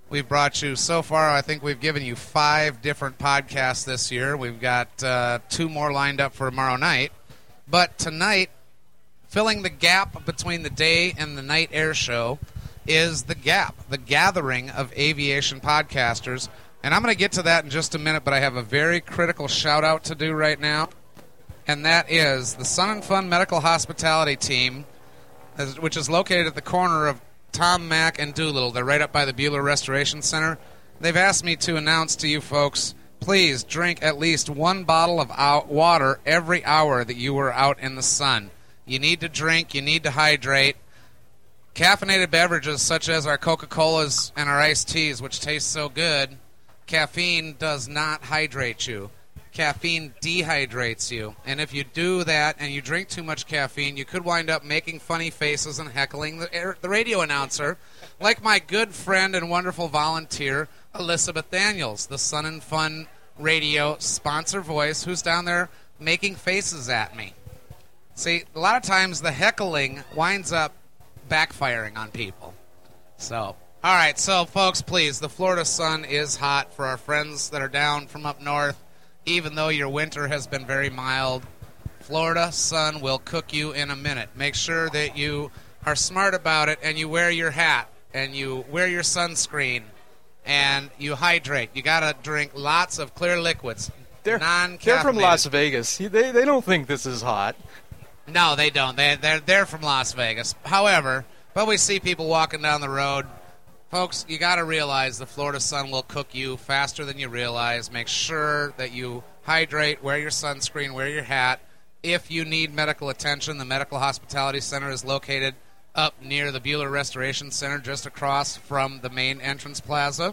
We've brought you, so far, I think we've given you 5 different podcasts this year. We've got 2 more lined up for tomorrow night. But tonight, filling the gap between the day and the night air show, is The Gap, the gathering of aviation podcasters. And I'm going to get to that in just a minute, but I have a very critical shout-out to do right now, and that is the Sun and Fun Medical Hospitality Team, which is located at the corner of Tom Mack and Doolittle. They're right up by the Bueller Restoration Center. They've asked me to announce to you folks, please drink at least 1 bottle of water every hour that you were out in the sun. You need to drink. You need to hydrate. Caffeinated beverages such as our Coca-Colas and our iced teas, which taste so good, caffeine does not hydrate you. Caffeine dehydrates you. And if you do that and you drink too much caffeine, you could wind up making funny faces and heckling the radio announcer, like my good friend and wonderful volunteer, Elizabeth Daniels, the Sun and Fun Radio sponsor voice, who's down there making faces at me. See, a lot of times the heckling winds up backfiring on people. So, all right, so folks, please, the Florida sun is hot for our friends that are down from up north. Even though your winter has been very mild, Florida sun will cook you in a minute. Make sure that you are smart about it and you wear your hat and you wear your sunscreen and you hydrate. You got to drink lots of clear liquids, non-caffeinated. They're from Las Vegas. They don't think this is hot. No, they don't. They're from Las Vegas. However, but we see people walking down the road. Folks, you got to realize the Florida sun will cook you faster than you realize. Make sure that you hydrate, wear your sunscreen, wear your hat. If you need medical attention, the Medical Hospitality Center is located up near the Bueller Restoration Center, just across from the main entrance plaza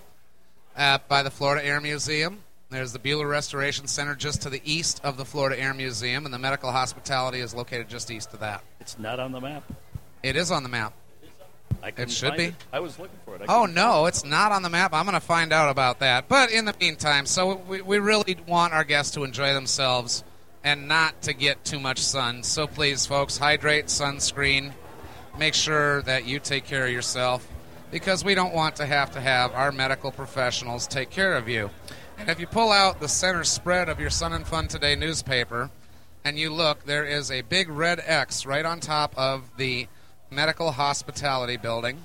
by the Florida Air Museum. There's the Bueller Restoration Center just to the east of the Florida Air Museum, and the Medical Hospitality is located just east of that. It's not on the map. It is on the map. It should be. I was looking for it. Oh, no, it's not on the map. I'm going to find out about that. But in the meantime, so we really want our guests to enjoy themselves and not to get too much sun. So please, folks, hydrate, sunscreen. Make sure that you take care of yourself, because we don't want to have our medical professionals take care of you. And if you pull out the center spread of your Sun and Fun Today newspaper and you look, there is a big red X right on top of the Medical Hospitality Building.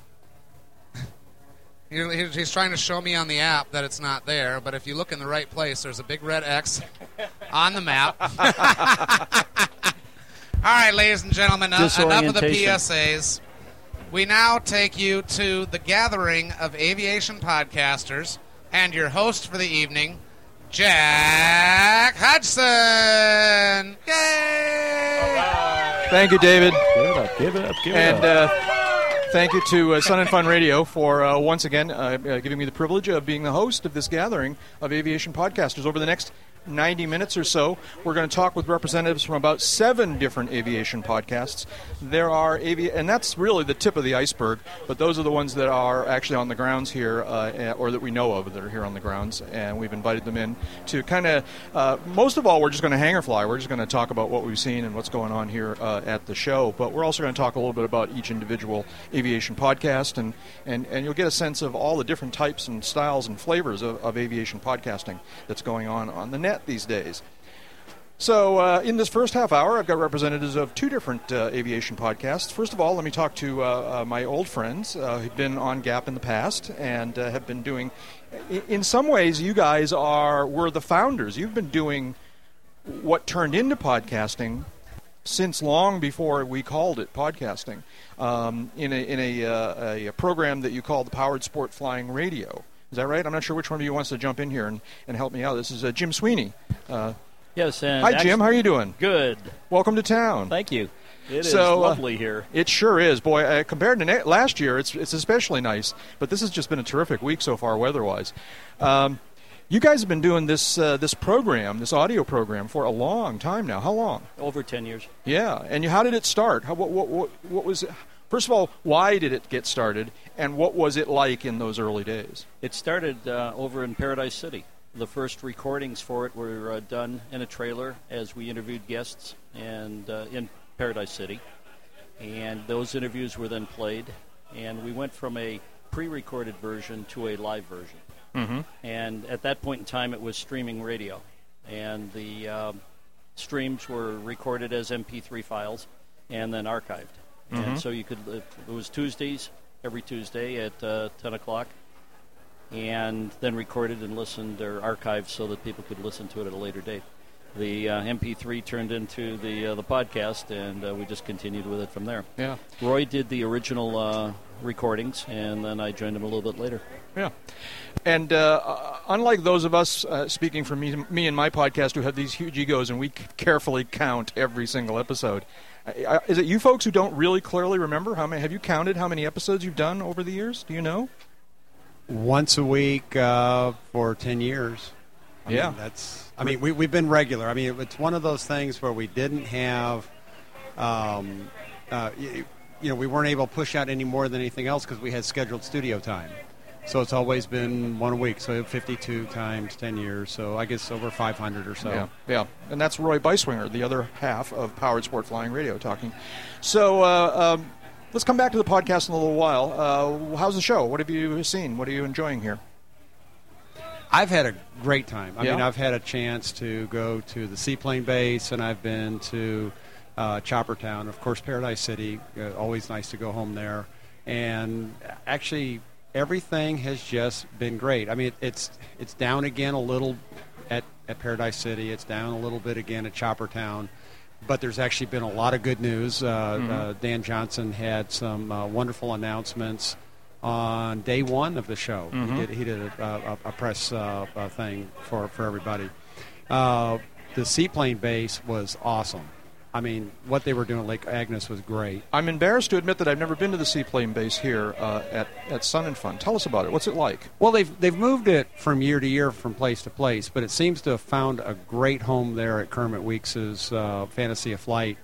He's trying to show me on the app that it's not there, but if you look in the right place, there's a big red X on the map. All right, ladies and gentlemen, enough of the PSAs. We now take you to the gathering of aviation podcasters and your host for the evening, Jack Hodgson. Yay! Right. Thank you, David. Give it up. Thank you to Sun and Fun Radio for once again giving me the privilege of being the host of this gathering of aviation podcasters. Over the next 90 minutes or so, we're going to talk with representatives from about 7 different aviation podcasts. There are and that's really the tip of the iceberg, but those are the ones that are actually on the grounds here, or that we know of that are here on the grounds, and we've invited them in to kind of, most of all, we're just going to hanger fly. We're just going to talk about what we've seen and what's going on here at the show, but we're also going to talk a little bit about each individual aviation podcast, and you'll get a sense of all the different types and styles and flavors of aviation podcasting that's going on the net these days. So in this first half hour, I've got representatives of 2 different aviation podcasts. First of all, let me talk to my old friends who've been on Gap in the past and have been doing, in some ways, you guys were the founders. You've been doing what turned into podcasting since long before we called it podcasting, in a program that you call the Powered Sport Flying Radio. Is that right? I'm not sure which one of you wants to jump in here and help me out. This is Jim Sweeney. Yes. And hi, Jim. How are you doing? Good. Welcome to town. Thank you. It is lovely here. It sure is. Boy, compared to last year, it's especially nice. But this has just been a terrific week so far weather-wise. You guys have been doing this program, this audio program, for a long time now. How long? Over 10 years. Yeah. And how did it start? What was it? First of all, why did it get started, and what was it like in those early days? It started over in Paradise City. The first recordings for it were done in a trailer as we interviewed guests and in Paradise City. And those interviews were then played. And we went from a pre-recorded version to a live version. Mm-hmm. And at that point in time, it was streaming radio. And the streams were recorded as MP3 files and then archived. Mm-hmm. And so you could, it was Tuesdays, every Tuesday at 10 o'clock, and then recorded and listened or archived so that people could listen to it at a later date. The MP3 turned into the podcast, and we just continued with it from there. Yeah. Roy did the original recordings, and then I joined him a little bit later. Yeah. And unlike those of us, speaking for me and my podcast, who have these huge egos and we carefully count every single episode, is it you folks who don't really clearly remember how many? Have you counted how many episodes you've done over the years? Do you know? Once a week for 10 years. I mean, we've been regular. I mean, it's one of those things where we didn't have, we weren't able to push out any more than anything else because we had scheduled studio time. So it's always been one a week. So 52 times 10 years. So I guess over 500 or so. Yeah. And that's Roy Beiswinger, the other half of Powered Sport Flying Radio, talking. So let's come back to the podcast in a little while. How's the show? What have you seen? What are you enjoying here? I've had a great time. I Yeah? mean, I've had a chance to go to the seaplane base, and I've been to Choppertown, of course, Paradise City. Always nice to go home there. And actually, everything has just been great. I mean, it's down again a little at Paradise City. It's down a little bit again at Choppertown. But there's actually been a lot of good news. Dan Johnson had some wonderful announcements on day one of the show. Mm-hmm. He did a press thing for everybody. The seaplane base was awesome. I mean, what they were doing at Lake Agnes was great. I'm embarrassed to admit that I've never been to the seaplane base here at Sun and Fun. Tell us about it. What's it like? Well, they've moved it from year to year, from place to place, but it seems to have found a great home there at Kermit Weeks's Fantasy of Flight,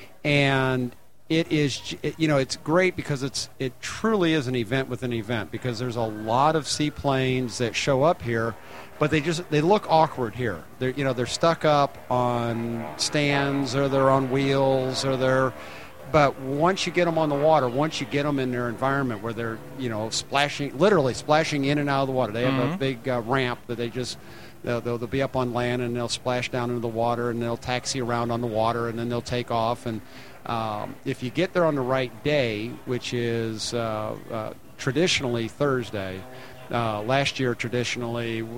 and it is, it's great because it truly is an event within an event, because there's a lot of seaplanes that show up here, but they look awkward here. They're stuck up on stands, or they're on wheels, but once you get them on the water, once you get them in their environment where they're, literally splashing in and out of the water. They have a big ramp that they'll be up on land, and they'll splash down into the water, and they'll taxi around on the water, and then they'll take off. And if you get there on the right day, which is traditionally Thursday, last year tradition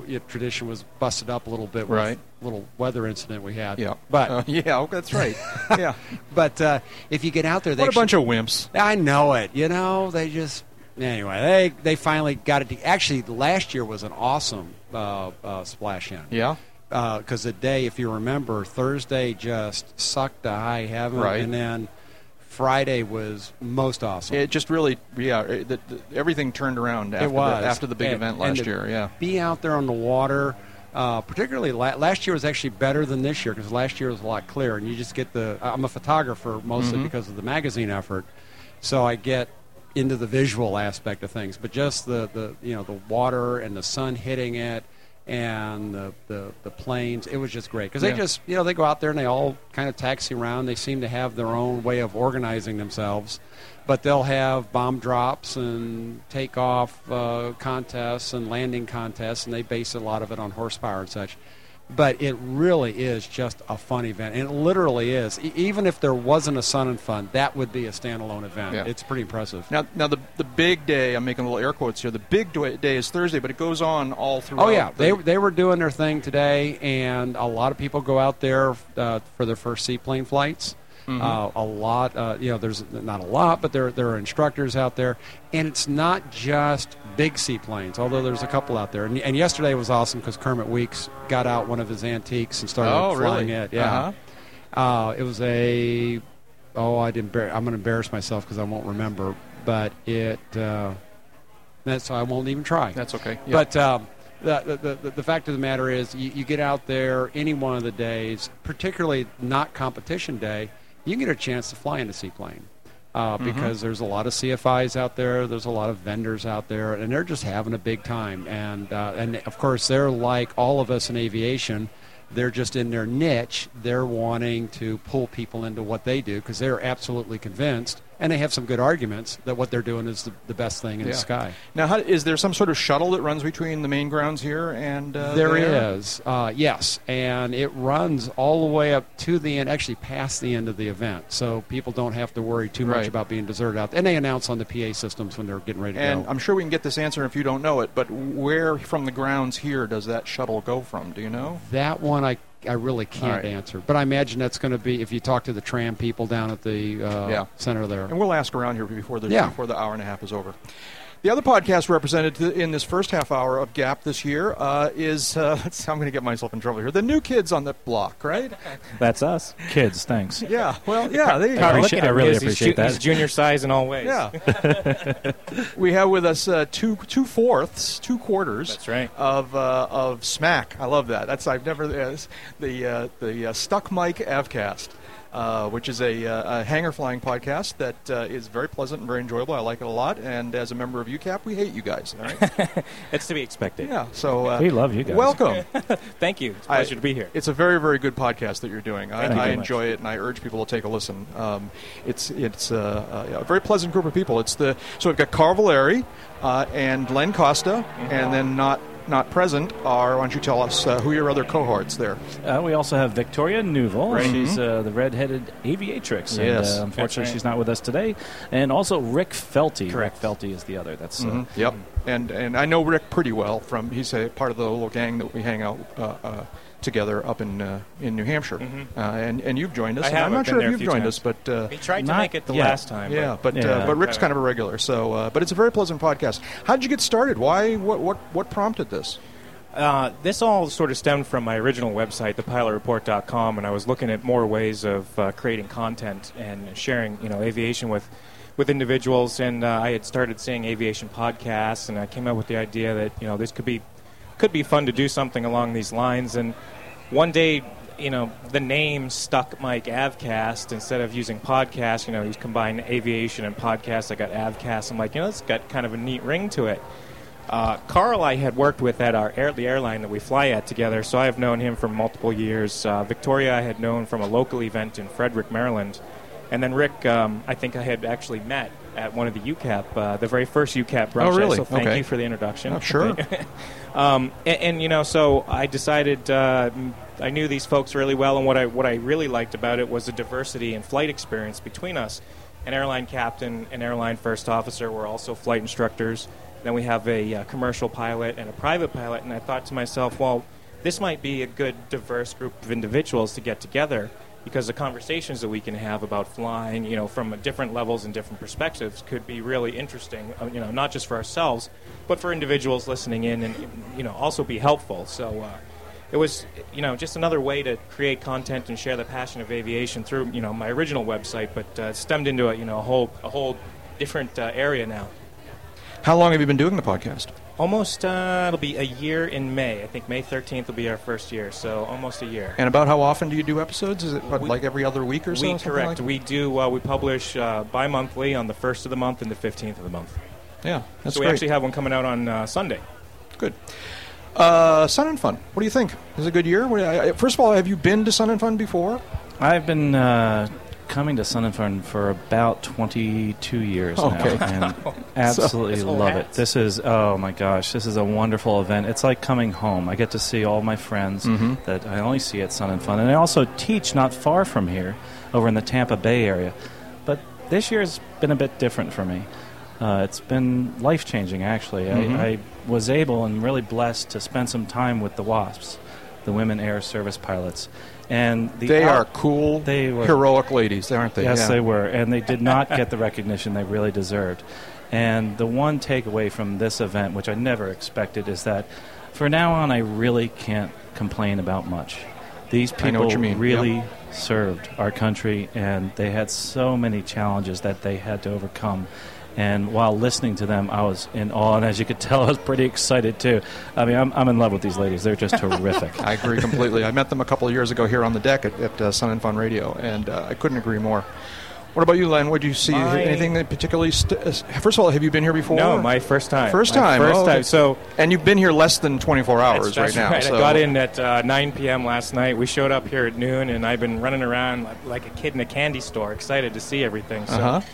was busted up a little bit with a little weather incident we had. Yeah, but that's right. Yeah, but if you get out there, what a bunch of wimps. I know it. They just anyway. They finally got it. Actually, last year was an awesome splash in. Yeah. Because the day, if you remember, Thursday just sucked to high heaven, right. And then Friday was most awesome. It just really, everything turned around after the big event last year. Yeah, be out there on the water, particularly last year was actually better than this year, because last year was a lot clearer, and you just get I'm a photographer mostly because of the magazine effort, so I get into the visual aspect of things, but just the water and the sun hitting it, and the planes, it was just great, because they just they go out there and they all kind of taxi around. They seem to have their own way of organizing themselves, but they'll have bomb drops and takeoff contests and landing contests, and they base a lot of it on horsepower and such. But it really is just a fun event, and it literally is. Even if there wasn't a Sun and Fun, that would be a standalone event. Yeah. It's pretty impressive. Now the big day, I'm making little air quotes here, the big day is Thursday, but it goes on all throughout. Oh, yeah. They were doing their thing today, and a lot of people go out there for their first seaplane flights. A lot, there's not a lot, but there are instructors out there, and it's not just big seaplanes, although there's a couple out there. And yesterday was awesome because Kermit Weeks got out one of his antiques and started flying it. Yeah, it was I'm going to embarrass myself because I won't remember, but so I won't even try. That's okay. Yep. But the fact of the matter is, you get out there any one of the days, particularly not competition day, you can get a chance to fly in a seaplane because there's a lot of CFIs out there, there's a lot of vendors out there, and they're just having a big time. And of course, they're like all of us in aviation. They're just in their niche. They're wanting to pull people into what they do because they're absolutely convinced and they have some good arguments that what they're doing is the best thing in the sky. Now, is there some sort of shuttle that runs between the main grounds here and there is, yes, and it runs all the way up to the end, actually past the end of the event, so people don't have to worry too much about being deserted out. And they announce on the PA systems when they're getting ready to go. And I'm sure we can get this answer if you don't know it, but where from the grounds here does that shuttle go from? Do you know? That one I really can't answer, but I imagine that's going to be if you talk to the tram people down at the center there. And we'll ask around here before the hour and a half is over. The other podcast represented in this first half hour of GAP this year is, I'm going to get myself in trouble here, the New Kids on the Block, right? That's us. Kids, thanks. Yeah, well, yeah, there you go. I really appreciate that. He's junior size in all ways. Yeah. We have with us two quarters. That's right. Of Smack. I love that. I've never the Stuck Mike Avcast. Which is a hangar flying podcast that is very pleasant and very enjoyable. I like it a lot. And as a member of UCAP, we hate you guys. All right? It's to be expected. Yeah. So we love you guys. Welcome. Thank you. It's a pleasure to be here. It's a very, very good podcast that you're doing. I enjoy much. it, and I urge people to take a listen. It's a very pleasant group of people. So we've got Carl Valeri and Len Costa, and then not present are, why don't you tell us who your other cohorts there? We also have Victoria Newville. Right. She's the red-headed aviatrix. Yes. And, unfortunately, she's not with us today. And also Rick Felty. Correct. Rick Felty is the other. That's Yep. And I know Rick pretty well. He's a part of the little gang that we hang out together up in New Hampshire. And you've joined us. I have. I'm not I've sure been if there you've a few joined us, but He tried to not make it the yet. last time. but Rick's kind of a regular. So, but it's a very pleasant podcast. How did you get started? Why? What prompted this? This all sort of stemmed from my original website, thepilоtreport.com, and I was looking at more ways of creating content and sharing, aviation with individuals. And I had started seeing aviation podcasts, and I came up with the idea that this could be fun to do something along these lines. And one day, the name Stuck Mike Avcast, instead of using podcast, he's combined aviation and podcast. I got Avcast. I'm like, it's got kind of a neat ring to it. Carl I had worked with at the airline that we fly at together, so I have known him for multiple years. Victoria I had known from a local event in Frederick, Maryland. And then Rick, I think I had actually met at one of the UCAP, the very first UCAP brunch. Oh, really? So thank you for the introduction. Oh, sure. So I decided I knew these folks really well, and what I really liked about it was the diversity in flight experience between us. An airline captain, an airline first officer were also flight instructors. Then we have a commercial pilot and a private pilot, and I thought to myself, well, this might be a good, diverse group of individuals to get together, because the conversations that we can have about flying, from different levels and different perspectives could be really interesting, not just for ourselves, but for individuals listening in and, also be helpful. So it was, just another way to create content and share the passion of aviation through, my original website, but stemmed into a whole different area now. How long have you been doing the podcast? Almost, it'll be a year in May. I think May 13th will be our first year, so almost a year. And about how often do you do episodes? Is it like every other week or so? Correct. We do. We publish bi-monthly on the 1st of the month and the 15th of the month. Yeah, that's so great. We actually have one coming out on Sunday. Good. Sun and Fun. What do you think? Is it a good year? First of all, have you been to Sun and Fun before? I've been coming to Sun and Fun for about 22 years now, and absolutely love it. This is, oh my gosh, this is a wonderful event. It's like coming home. I get to see all my friends that I only see at Sun and Fun, and I also teach not far from here, over in the Tampa Bay area. But this year's been a bit different for me. It's been life-changing, actually. I was able and really blessed to spend some time with the WASPs, the Women Air Service Pilots. And they are cool, heroic ladies, aren't they? Yes, they were. And they did not get the recognition they really deserved. And the one takeaway from this event, which I never expected, is that from now on I really can't complain about much. These people really served our country, and they had so many challenges that they had to overcome. And while listening to them, I was in awe. And as you could tell, I was pretty excited, too. I mean, I'm in love with these ladies. They're just terrific. I agree completely. I met them a couple of years ago here on the deck at Sun and Fun Radio, and I couldn't agree more. What about you, Len? What did you see? Anything that particularly... First of all, have you been here before? No, my first time. First time. So, and you've been here less than 24 hours that's right now. Right. So. I got in at 9 p.m. last night. We showed up here at noon, and I've been running around like a kid in a candy store, excited to see everything. So,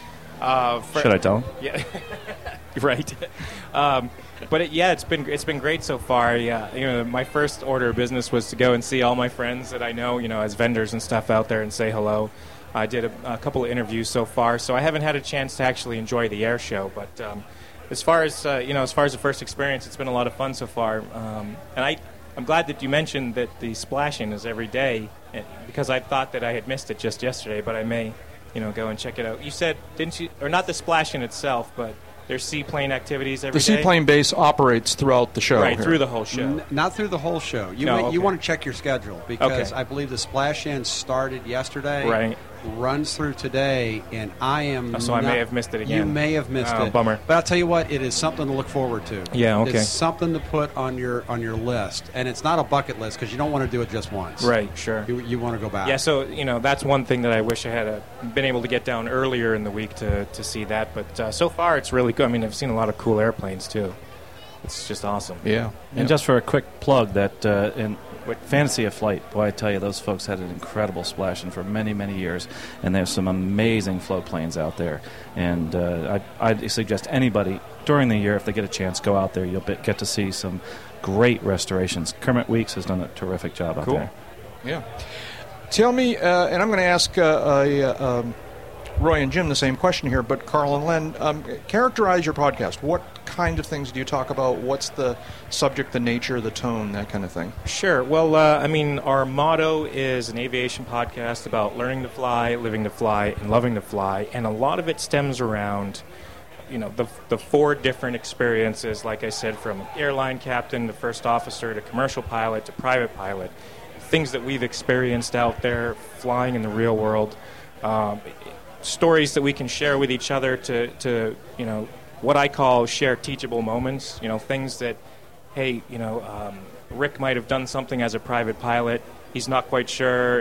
Should I tell him? Yeah, right. But it's been great so far. Yeah, my first order of business was to go and see all my friends that I know, as vendors and stuff out there, and say hello. I did a couple of interviews so far, so I haven't had a chance to actually enjoy the air show. But as far as the first experience, it's been a lot of fun so far. And I'm glad that you mentioned that the splashing is every day, because I thought that I had missed it just yesterday, but I may, go and check it out. You said, didn't you, or not the splashing itself, but there's seaplane activities every day? The seaplane base operates throughout the show. Right, here. Through the whole show. Not through the whole show. You want to check your schedule, because I believe the splash-in started yesterday. Right. Runs through today, and I may have missed it again. You may have missed it. Bummer. But I'll tell you what, it is something to look forward to. Yeah, okay. It's something to put on your list, and it's not a bucket list, because you don't want to do it just once. Right, sure. You want to go back. Yeah, so that's one thing that I wish I had been able to get down earlier in the week to see that. But so far, it's really good. I mean, I've seen a lot of cool airplanes too. It's just awesome. Yeah. And just for a quick plug, that in Fantasy of Flight, boy, I tell you, those folks had an incredible splashing for many, many years, and there's some amazing float planes out there. And I'd suggest anybody during the year, if they get a chance, go out there. You'll get to see some great restorations. Kermit Weeks has done a terrific job out there. Yeah. Tell me, and I'm going to ask Roy and Jim the same question here, but Carl and Len, characterize your podcast. What kind of things do you talk about? What's the subject, the nature, the tone, that kind of thing? Sure. Well, our motto is an aviation podcast about learning to fly, living to fly, and loving to fly, and a lot of it stems around the four different experiences, like I said, from airline captain to first officer to commercial pilot to private pilot, things that we've experienced out there flying in the real world. Stories that we can share with each other to what I call share teachable moments. Things that, hey, Rick might have done something as a private pilot. He's not quite sure,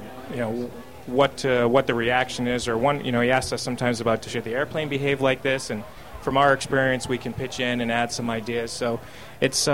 what the reaction is, or he asks us sometimes about, should the airplane behave like this? And from our experience, we can pitch in and add some ideas. So it's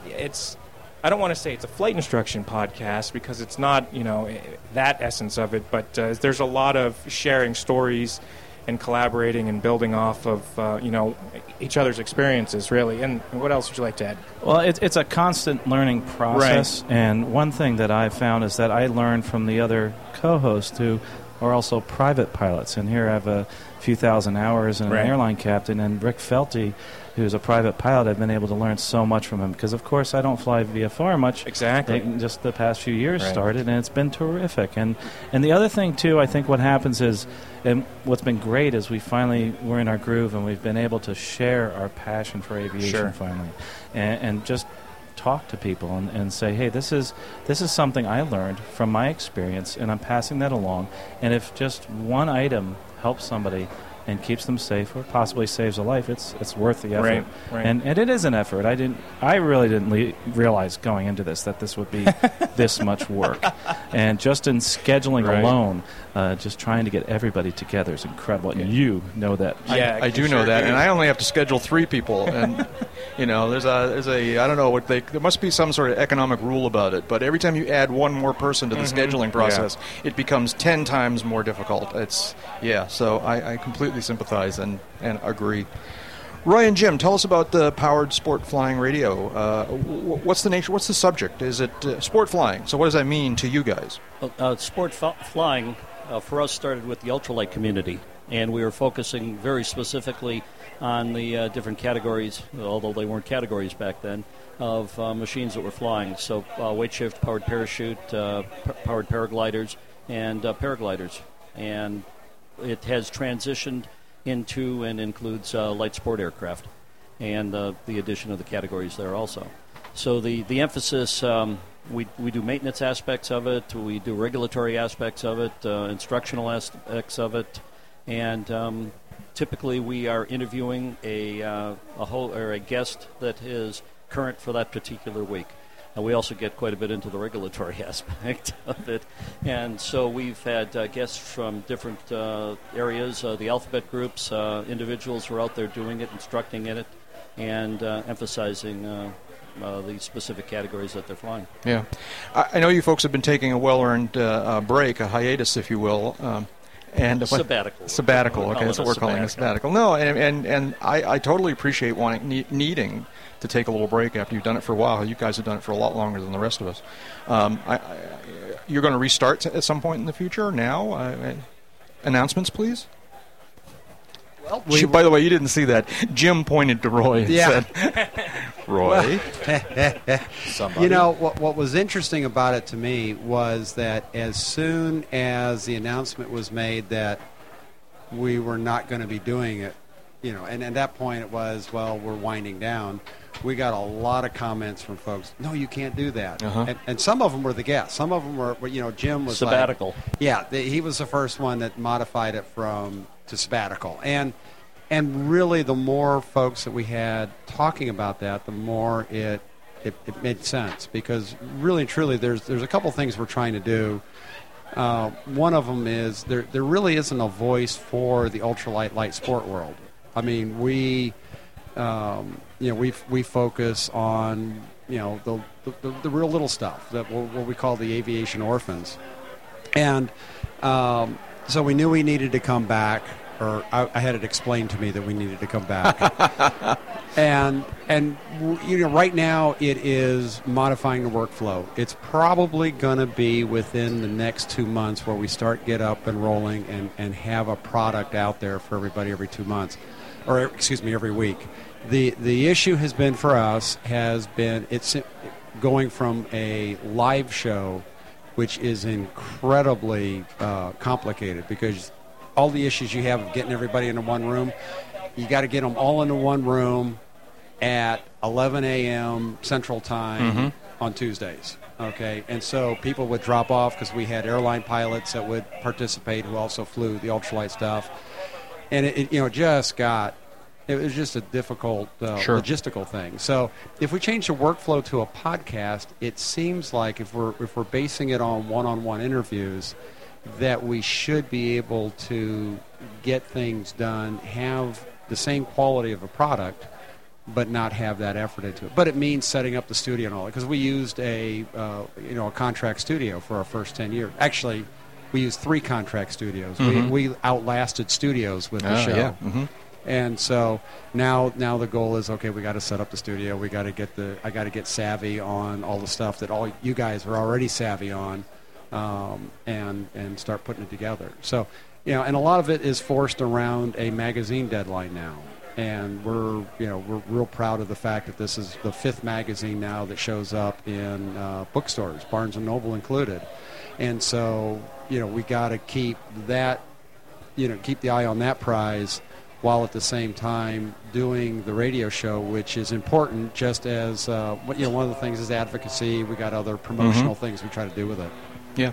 I don't want to say it's a flight instruction podcast, because it's not, that essence of it, but there's a lot of sharing stories and collaborating and building off of, each other's experiences, really. And what else would you like to add? Well, it's a constant learning process, right. And one thing that I've found is that I learn from the other co-hosts who are also private pilots. And here I have a few thousand hours and an airline captain, and Rick Felty, who's a private pilot. I've been able to learn so much from him, because, of course, I don't fly VFR much. Exactly. Just the past few years started, and it's been terrific. And the other thing, too, I think what happens is, and what's been great is we're in our groove, and we've been able to share our passion for aviation finally, and just talk to people and say, hey, this is something I learned from my experience, and I'm passing that along. And if just one item helps somebody and keeps them safe, or possibly saves a life, it's worth the effort. Right. And it is an effort. I really didn't realize going into this that this would be this much work. And just in scheduling alone, just trying to get everybody together is incredible. And you know that. Yeah, I do know that, and I only have to schedule 3 people. And there's a I don't know what there must be some sort of economic rule about it. But every time you add one more person to the scheduling process, it becomes 10 times more difficult. So I completely sympathize and agree. Roy and Jim, tell us about the Powered Sport Flying Radio. What's the nature? What's the subject? Is it sport flying? So what does that mean to you guys? Sport flying for us started with the ultralight community, and we were focusing very specifically on the different categories, although they weren't categories back then, of machines that were flying. So weight shift, powered parachute, powered paragliders, and paragliders. And it has transitioned into and includes light sport aircraft, and the addition of the categories there also. So the emphasis, we do maintenance aspects of it, we do regulatory aspects of it, instructional aspects of it, and typically we are interviewing a guest that is current for that particular week. We also get quite a bit into the regulatory aspect of it. And so we've had guests from different areas, the alphabet groups, individuals who are out there doing it, instructing in it, and emphasizing the specific categories that they're flying. Yeah. I know you folks have been taking a well-earned break, a hiatus, if you will. And sabbatical. Sabbatical. Okay, that's what we're calling a sabbatical. No, and I totally appreciate needing to take a little break after you've done it for a while. You guys have done it for a lot longer than the rest of us. You're going to restart at some point in the future. Now, announcements, please. Well, by the way, you didn't see that. Jim pointed to Roy and said, Roy. You know, what was interesting about it to me was that as soon as the announcement was made that we were not going to be doing it, you know, and at that point it was, well, we're winding down, we got a lot of comments from folks, no, you can't do that. And some of them were the guests. Some of them were, you know, Jim was sabbatical. He was the first one that modified it to sabbatical. And really, the more folks that we had talking about that, the more it made sense. Because really and truly, there's a couple things we're trying to do. One of them is there really isn't a voice for the ultralight light sport world. I mean, we focus on, you know, the real little stuff, that what we call the aviation orphans. And so we knew we needed to come back. Or I had it explained to me that we needed to come back. and you know, right now it is modifying the workflow. It's probably going to be within the next 2 months where we get up and rolling and have a product out there for everybody every 2 months. Or, excuse me, every week. The issue has been for us, it's going from a live show, which is incredibly complicated because all the issues you have of getting everybody into one room, you got to get them all into one room at 11 a.m. Central Time on Tuesdays. Okay, and so people would drop off because we had airline pilots that would participate who also flew the ultralight stuff, and it was just a difficult logistical thing. So if we change the workflow to a podcast, it seems like if we're basing it on one-on-one interviews, that we should be able to get things done, have the same quality of a product, but not have that effort into it. But it means setting up the studio and all that, because we used a contract studio for our first 10 years. Actually, we used 3 contract studios. We outlasted studios with the show. Yeah. And so now the goal is, okay, we got to set up the studio. I got to get savvy on all the stuff that all you guys are already savvy on. And start putting it together. So, you know, and a lot of it is forced around a magazine deadline now. And we're real proud of the fact that this is the 5th magazine now that shows up in bookstores, Barnes & Noble included. And so, you know, we got to keep the eye on that prize while at the same time doing the radio show, which is important, just as, one of the things is advocacy. We got other promotional things we try to do with it. Yeah.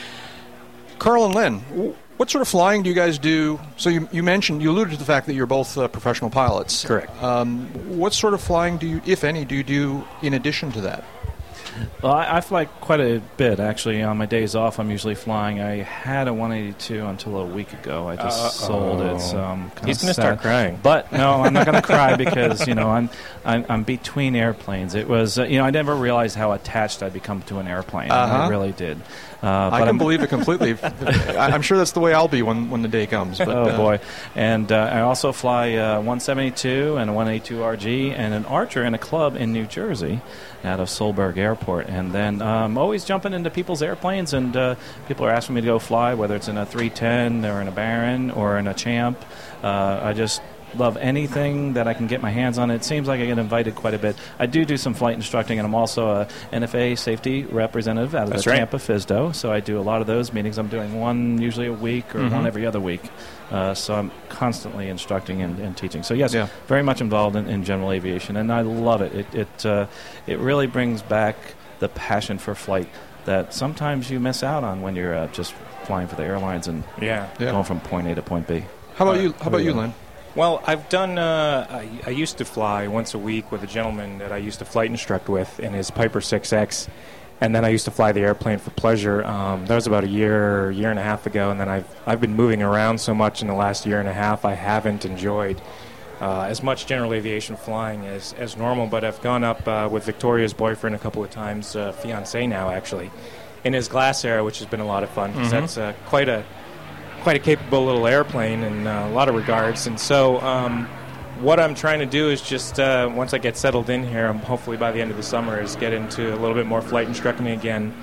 Carl and Lynn, what sort of flying do you guys do? So you alluded to the fact that you're both professional pilots. Correct. What sort of flying do you, if any, do you do in addition to that? Well, I fly quite a bit, actually. On my days off, I'm usually flying. I had a 182 until a week ago. I just sold it, so I'm kind of He's going to start crying. But no, I'm not going to cry because, you know, I'm between airplanes. It was, I never realized how attached I'd become to an airplane. I really did. I can believe it completely. I'm sure that's the way I'll be when the day comes. But, boy. And I also fly 172 and a 182 RG and an Archer in a club in New Jersey out of Solberg Airport. And then I'm always jumping into people's airplanes, and people are asking me to go fly, whether it's in a 310 or in a Baron or in a Champ. I just love anything that I can get my hands on. It seems like I get invited quite a bit. I do some flight instructing, and I'm also a NFA safety representative out of the Tampa FSDO, so I do a lot of those meetings. I'm doing one usually a week or one every other week. So I'm constantly instructing and teaching. So, yes, very much involved in general aviation, and I love it. It really brings back the passion for flight that sometimes you miss out on when you're just flying for the airlines and going from point A to point B. How about you, Lynn? Well, I've done, I used to fly once a week with a gentleman that I used to flight instruct with in his Piper 6X, and then I used to fly the airplane for pleasure. That was about a year and a half ago, and then I've been moving around so much in the last year and a half, I haven't enjoyed as much general aviation flying as normal, but I've gone up with Victoria's boyfriend a couple of times, fiancé now actually, in his Glass Air, which has been a lot of fun, because that's quite a quite a capable little airplane in a lot of regards. And so what I'm trying to do is just, once I get settled in here, hopefully by the end of the summer, is get into a little bit more flight instructing again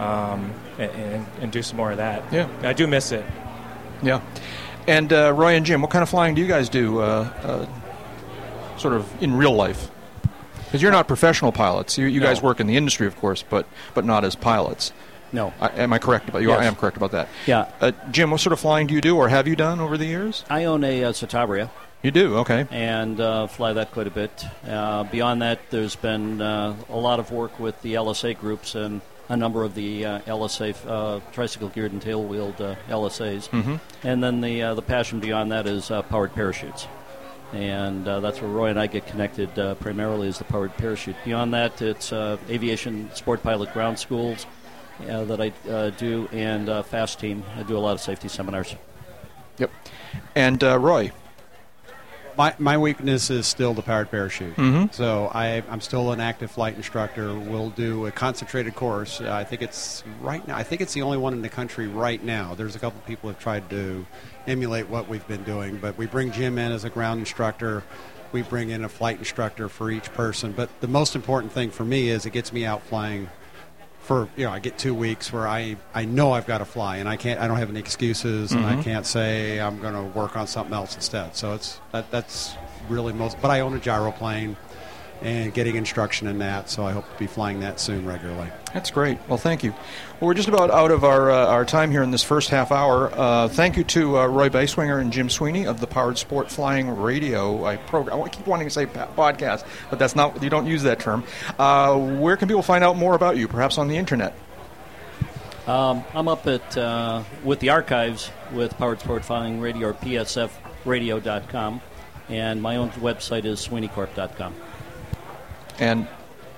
and do some more of that. Yeah. I do miss it. Yeah. And Roy and Jim, what kind of flying do you guys do sort of in real life? Because you're not professional pilots. You guys work in the industry, of course, but not as pilots. No. Am I correct about you? Yes. I am correct about that. Yeah. Jim, what sort of flying do you do or have you done over the years? I own a Citabria. You do? Okay. And fly that quite a bit. Beyond that, there's been a lot of work with the LSA groups and a number of the LSA tricycle geared and tail-wheeled LSAs. Mm-hmm. And then the passion beyond that is powered parachutes. And that's where Roy and I get connected primarily, is the powered parachute. Beyond that, it's aviation sport pilot ground schools that I do, and FAST team. I do a lot of safety seminars. Yep. And Roy? My weakness is still the powered parachute. Mm-hmm. So I'm still an active flight instructor. We'll do a concentrated course. I think it's right now. I think it's the only one in the country right now. There's a couple people who have tried to emulate what we've been doing, but we bring Jim in as a ground instructor. We bring in a flight instructor for each person. But the most important thing for me is it gets me out flying. I get 2 weeks where I know I've got to fly, and I don't have any excuses, and I can't say I'm going to work on something else instead. So that's really most. But I own a gyroplane, and getting instruction in that, so I hope to be flying that soon regularly. That's great. Well, thank you. Well, we're just about out of our time here in this first half hour. Thank you to Roy Beiswinger and Jim Sweeney of the Powered Sport Flying Radio. I keep wanting to say podcast, but that's not. You don't use that term. Where can people find out more about you? Perhaps on the internet. I'm up at with the archives with Powered Sport Flying Radio, or psfradio.com, and my own website is sweeneycorp.com. And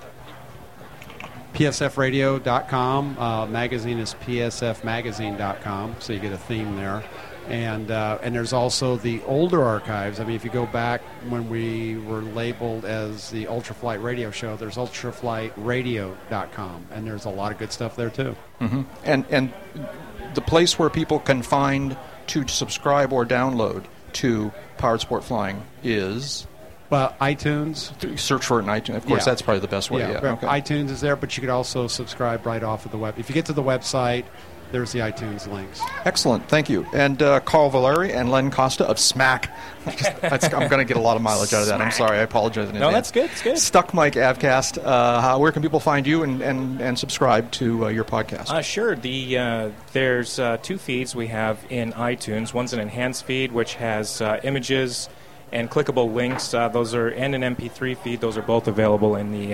psfradio.com. Magazine is psfmagazine.com, so you get a theme there. And there's also the older archives. I mean, if you go back when we were labeled as the Ultraflight Radio Show, there's ultraflightradio.com, and there's a lot of good stuff there too. Mm-hmm. And the place where people can find to subscribe or download to Powered Sport Flying is... Well, iTunes. Search for it in iTunes. Of course, that's probably the best way. Yeah. Okay. iTunes is there, but you could also subscribe right off of the web. If you get to the website, there's the iTunes links. Excellent. Thank you. And Carl Valeri and Len Costa of SMAC. I'm going to get a lot of mileage out of that. I'm sorry. I apologize in advance. No, that's good. It's good. Stuck Mike Avcast. Where can people find you and subscribe to your podcast? Sure. There's 2 feeds we have in iTunes. One's an enhanced feed, which has images and clickable links. Those are, and an MP3 feed. Those are both available in the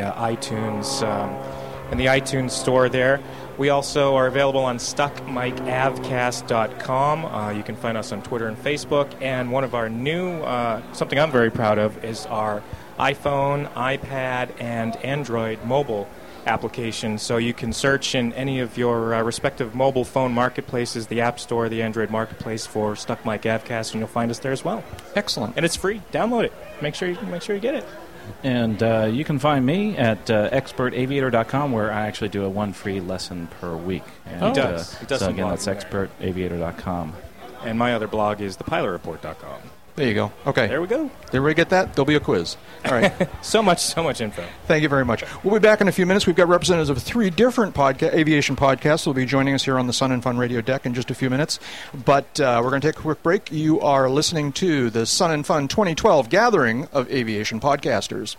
iTunes store there. We also are available on StuckMikeAvcast.com. You can find us on Twitter and Facebook. And one of our new, something I'm very proud of, is our iPhone, iPad, and Android mobile application. So you can search in any of your respective mobile phone marketplaces, the App Store, the Android Marketplace, for Stuck Mike Avcast, and you'll find us there as well. Excellent. And it's free. Download it. Make sure you get it. And you can find me at expertaviator.com, where I actually do one free lesson per week. And, He does. He does so some again, that's blogging expertaviator.com. And my other blog is thepilotreport.com. There you go. Okay. There we go. Did everybody get that? There'll be a quiz. All right. so much info. Thank you very much. We'll be back in a few minutes. We've got representatives of 3 different aviation podcasts who will be joining us here on the Sun and Fun Radio deck in just a few minutes. But we're going to take a quick break. You are listening to the Sun and Fun 2012 Gathering of Aviation Podcasters.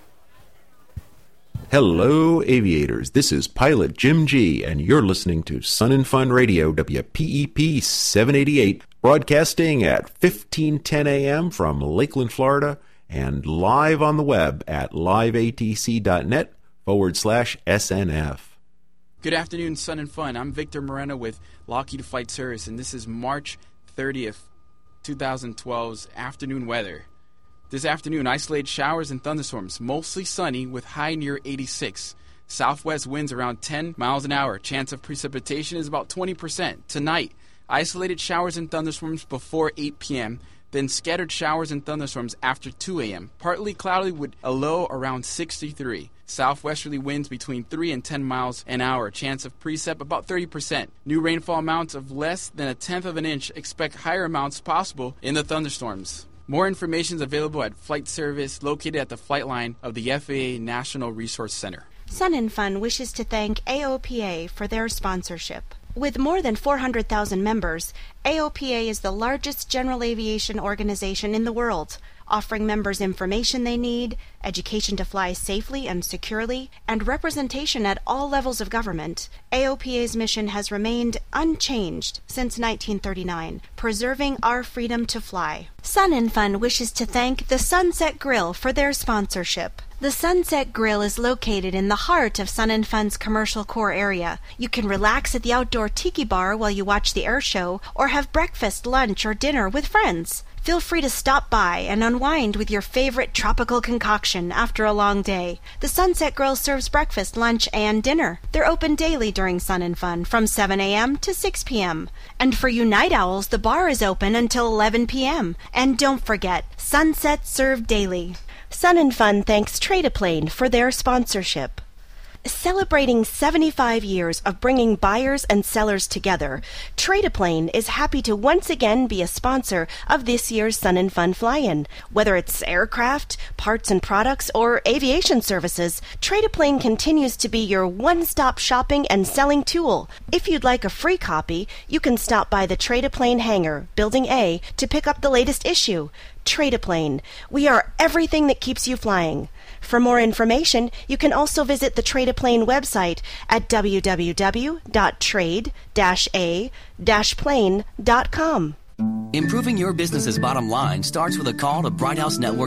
Hello, aviators. This is pilot Jim G., and you're listening to Sun and Fun Radio, WPEP 788, broadcasting at 1510 a.m. from Lakeland, Florida, and live on the web at liveatc.net/SNF. Good afternoon, Sun and Fun. I'm Victor Moreno with Lockheed Flight Service, and this is March 30th, 2012's afternoon weather. This afternoon, isolated showers and thunderstorms, mostly sunny with high near 86. Southwest winds around 10 miles an hour. Chance of precipitation is about 20%. Tonight, isolated showers and thunderstorms before 8 p.m. then scattered showers and thunderstorms after 2 a.m. Partly cloudy with a low around 63. Southwesterly winds between 3 and 10 miles an hour. Chance of precip about 30%. New rainfall amounts of less than 1/10 of an inch. Expect higher amounts possible in the thunderstorms. More information is available at Flight Service located at the flight line of the FAA National Resource Center. Sun and Fun wishes to thank AOPA for their sponsorship. With more than 400,000 members, AOPA is the largest general aviation organization in the world, offering members information they need, education to fly safely and securely, and representation at all levels of government. AOPA's mission has remained unchanged since 1939, preserving our freedom to fly. Sun and Fun wishes to thank the Sunset Grill for their sponsorship. The Sunset Grill is located in the heart of Sun and Fun's commercial core area. You can relax at the outdoor tiki bar while you watch the air show, or have breakfast, lunch, or dinner with friends. Feel free to stop by and unwind with your favorite tropical concoction after a long day. The Sunset Grill serves breakfast, lunch, and dinner. They're open daily during Sun and Fun from 7 a.m. to 6 p.m. And for you night owls, the bar is open until 11 p.m. And don't forget, sunsets served daily. Sun and Fun thanks Trade-A-Plane for their sponsorship. Celebrating 75 years of bringing buyers and sellers together, Trade-A-Plane is happy to once again be a sponsor of this year's Sun and Fun Fly-In. Whether it's aircraft, parts and products, or aviation services, Trade-A-Plane continues to be your one-stop shopping and selling tool. If you'd like a free copy, you can stop by the Trade-A-Plane hangar, Building A, to pick up the latest issue. Trade-A-Plane. We are everything that keeps you flying. For more information, you can also visit the Trade-A-Plane website at www.trade-a-plane.com. Improving your business's bottom line starts with a call to Bright House Network.